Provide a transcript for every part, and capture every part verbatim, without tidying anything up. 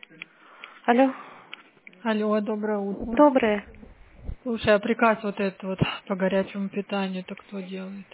Алло. Алло, доброе утро. Доброе. Слушай, а приказ вот этот вот по горячему питанию, это кто делает?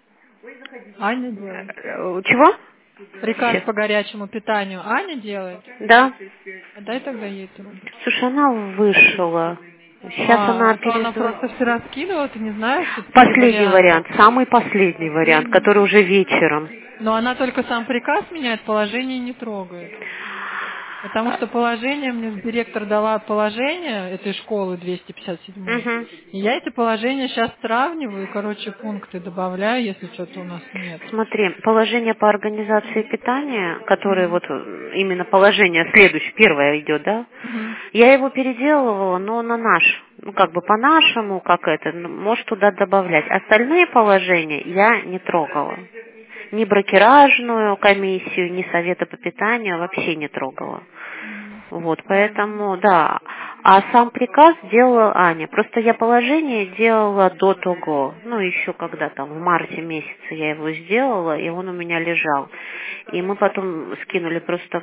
Аня делает? Э, Чего? Приказ Щас. по горячему питанию Аня делает? Да. А дай тогда ей трубку. Слушай, она вышла. Сейчас А, она а то она перезвонит. просто вчера скидывала, ты не знаешь, что три Последний варианта. вариант, самый последний вариант, Последний. который уже вечером. Но она только сам приказ меняет, положение не трогает. Потому что положение, мне директор дала положение этой школы двести пятьдесят седьмой. Угу. И я эти положения сейчас сравниваю, короче, пункты добавляю, если что-то у нас нет. Смотри, положение по организации питания, которое Мгм. вот э, именно положение следующее, первое идет, да? Мгм. Я его переделывала, но на наш, ну как бы по-нашему, как это, ну, может туда добавлять. Остальные положения я не трогала. Ни брокеражную комиссию, ни совета по питанию вообще не трогала. Мгм. Вот, Ладно. поэтому, да. А сам приказ делала Аня. Просто я положение делала до того. Ну, еще когда там, в марте месяце я его сделала, и он у меня лежал. И мы потом скинули просто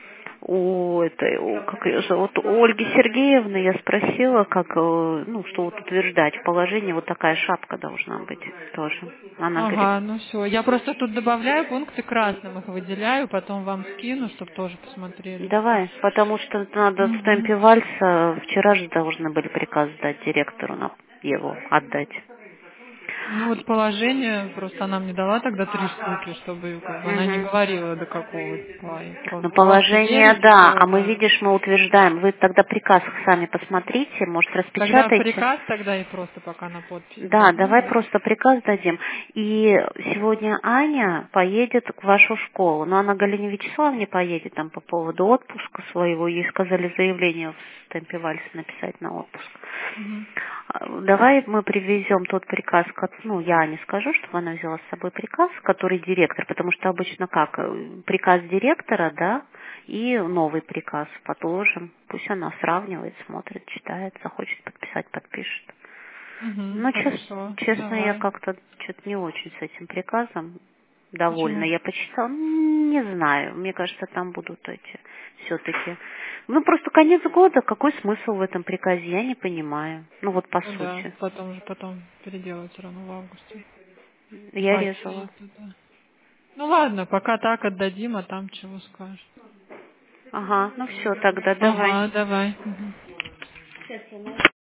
у этой, у, как ее зовут, у Ольги Сергеевны, я спросила, как, э, ну, что вот утверждать в положении, вот такая шапка должна быть тоже. Она говорит, Ага, ну все. Я просто тут добавляю пункты красным, их выделяю, потом вам скину, чтобы тоже посмотрели. давай, потому что надо в Угу. темпе вальса, вчера же должны были приказ дать директору на его отдать. Ну вот положение, просто она мне дала тогда три штуки, чтобы как бы она не Мгм. говорила до какого числа. Я Ну, просто просто положение, верить, да, что а мы, да. видишь, мы утверждаем. Вы тогда приказ сами посмотрите, может, Тогда распечатайте. приказ тогда и просто пока на подпись Да, дадим, давай да? просто приказ дадим. И сегодня Аня поедет в вашу школу. Но она Галине Вячеславовне поедет там по поводу отпуска своего. Ей сказали заявление в темпе вальса написать на отпуск. Угу. А, Давай мы привезем тот приказ, как- ну, я не скажу, чтобы она взяла с собой приказ, который директор, потому что обычно как, э, приказ директора, да, и новый приказ подложим. Пусть она сравнивает, смотрит, читает, захочет подписать, подпишет. Угу, Ну, чес- хорошо, честно, я давай. как-то что-то не очень с этим приказом довольна. Почему? Я почитала, м, не знаю, мне кажется, там будут эти все-таки. Ну, просто конец года, какой смысл в этом приказе, я не понимаю. Ну, вот по Ну да, сути. потом же потом переделать все равно в августе. Я Пойти резала. туда. Ну ладно, пока так отдадим, а там чего скажешь. Ага, ну все, тогда давай. Ага, давай. Мгм. Сейчас я найду.